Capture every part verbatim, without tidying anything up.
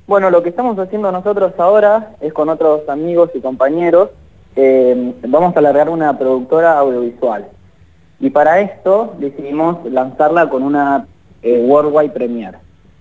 Bueno, lo que estamos haciendo nosotros ahora es con otros amigos y compañeros, eh, vamos a largar una productora audiovisual. Y para esto decidimos lanzarla con una eh, Worldwide Premiere.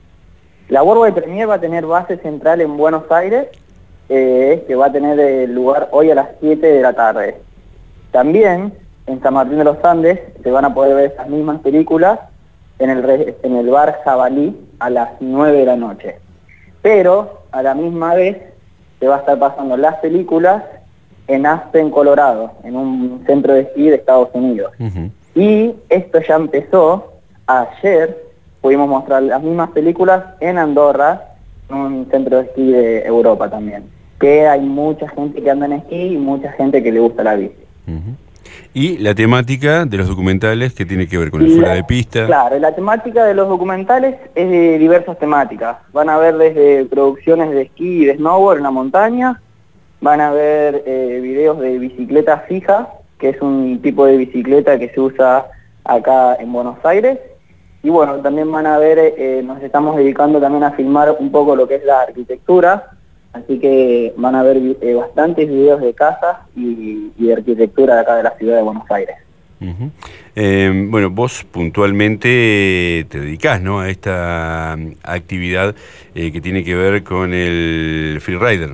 La Worldwide Premiere va a tener base central en Buenos Aires, eh, que va a tener eh, lugar hoy a las siete de la tarde. También en San Martín de los Andes se van a poder ver esas mismas películas en el, en el bar Jabalí a las nueve de la noche. Pero a la misma vez se va a estar pasando las películas en Aspen, Colorado, en un centro de esquí de Estados Unidos. Uh-huh. Y esto ya empezó ayer, pudimos mostrar las mismas películas en Andorra, en un centro de esquí de Europa también. Que hay mucha gente que anda en esquí y mucha gente que le gusta la bici. Uh-huh. Y la temática de los documentales, que tiene que ver con el fuera de pista. Claro, la temática de los documentales es de diversas temáticas. Van a ver desde producciones de esquí y de snowboard en la montaña, van a ver eh, videos de bicicleta fija, que es un tipo de bicicleta que se usa acá en Buenos Aires. Y bueno, también van a ver, eh, nos estamos dedicando también a filmar un poco lo que es la arquitectura, así que van a ver eh, bastantes videos de casas y, y de arquitectura de acá de la ciudad de Buenos Aires. Uh-huh. eh, bueno, vos puntualmente te dedicás, ¿no?, a esta actividad eh, que tiene que ver con el freerider.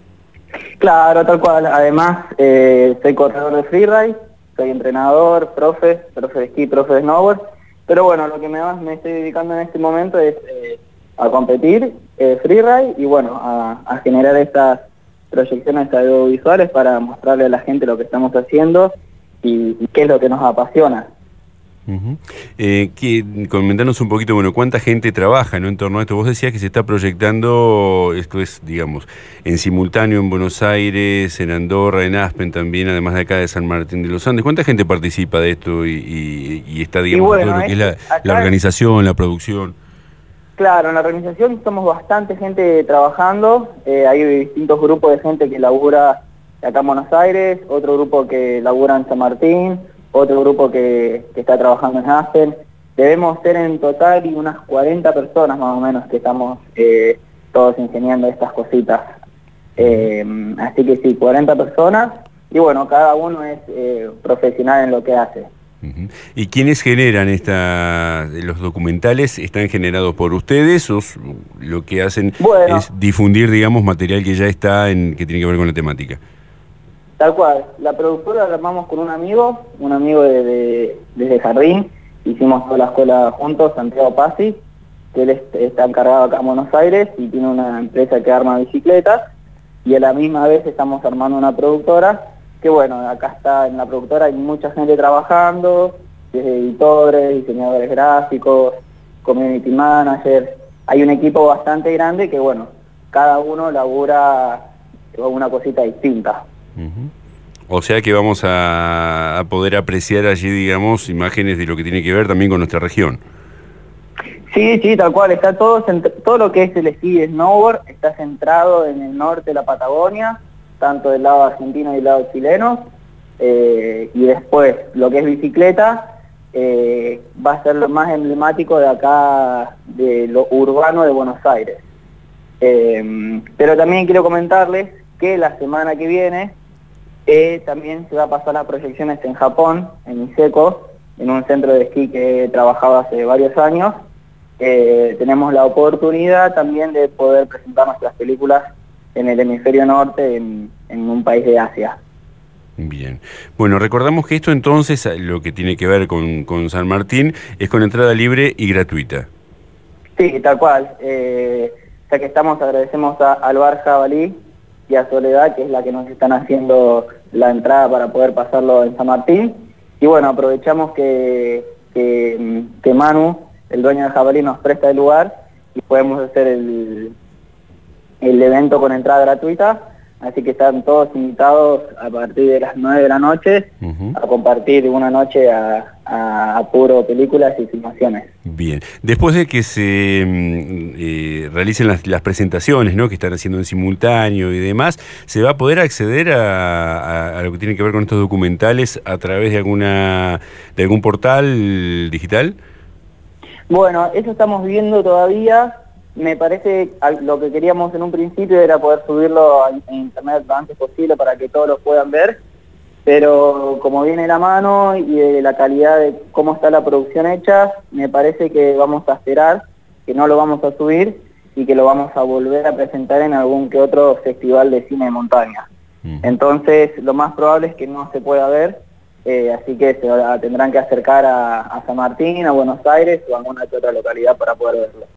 Claro, tal cual. Además, eh, soy corredor de freeride, soy entrenador, profe, profe de esquí, profe de snowboard. Pero bueno, lo que me, más me estoy dedicando en este momento es eh, a competir eh, freeride y bueno, a, a generar estas proyecciones audiovisuales para mostrarle a la gente lo que estamos haciendo y, y qué es lo que nos apasiona. Uh-huh. eh, que, comentanos un poquito, bueno, cuánta gente trabaja, ¿no?, en torno a esto. Vos decías que se está proyectando, esto es, digamos, en simultáneo en Buenos Aires, en Andorra, en Aspen también, además de acá de San Martín de los Andes. ¿Cuánta gente participa de esto y, y, y está, digamos, y bueno, todo lo que es la, la organización, la producción? Claro, en la organización somos bastante gente trabajando, eh, hay distintos grupos de gente que labura acá en Buenos Aires, otro grupo que labura en San Martín, otro grupo que, que está trabajando en Aspen. Debemos ser en total unas cuarenta personas más o menos que estamos eh, todos ingeniando estas cositas. Eh, así que sí, cuarenta personas y bueno, cada uno es eh, profesional en lo que hace. Uh-huh. ¿Y quiénes generan esta, los documentales? ¿Están generados por ustedes o lo que hacen bueno, es difundir, digamos, material que ya está, en que tiene que ver con la temática? Tal cual, la productora la armamos con un amigo, un amigo de, de, desde Jardín, hicimos toda la escuela juntos, Santiago Pazzi, que él está encargado acá en Buenos Aires y tiene una empresa que arma bicicletas, y a la misma vez estamos armando una productora, que bueno, acá está en la productora hay mucha gente trabajando, desde editores, diseñadores gráficos, community managers, hay un equipo bastante grande que bueno, cada uno labura una cosita distinta. Uh-huh. O sea que vamos a, a poder apreciar allí, digamos, imágenes de lo que tiene que ver también con nuestra región. Sí, sí, tal cual, está todo, todo lo que es el esquí y snowboard está centrado en el norte de la Patagonia, tanto del lado argentino y del lado chileno, eh, y después lo que es bicicleta eh, va a ser lo más emblemático de acá, de lo urbano de Buenos Aires. Eh, pero también quiero comentarles que la semana que viene Eh, también se va a pasar las proyecciones en Japón, en Niseko, en un centro de esquí que he trabajado hace varios años. Eh, tenemos la oportunidad también de poder presentar nuestras películas en el hemisferio norte, en, en un país de Asia. Bien. Bueno, recordamos que esto entonces, lo que tiene que ver con, con San Martín, es con entrada libre y gratuita. Sí, tal cual. Eh, ya que estamos, agradecemos a, al bar Jabalí y a Soledad, que es la que nos están haciendo la entrada para poder pasarlo en San Martín. Y bueno, aprovechamos que, que, que Manu, el dueño de Jabalí, nos presta el lugar y podemos hacer el, el evento con entrada gratuita. Así que están todos invitados a partir de las nueve de la noche uh-huh. a compartir una noche a, a, a puro películas y filmaciones. Bien. Después de que se eh, realicen las, las presentaciones, ¿no?, que están haciendo en simultáneo y demás, ¿se va a poder acceder a, a, a lo que tiene que ver con estos documentales a través de alguna de algún portal digital? Bueno, eso estamos viendo todavía. me parece al- lo que queríamos en un principio era poder subirlo a, en internet lo antes posible para que todos lo puedan ver, pero como viene la mano y de la calidad de cómo está la producción hecha, me parece que vamos a esperar, que no lo vamos a subir y que lo vamos a volver a presentar en algún que otro festival de cine de montaña. Mm. Entonces, lo más probable es que no se pueda ver, eh, así que se tendrán que acercar a, a San Martín, a Buenos Aires o a alguna que otra localidad para poder verlo.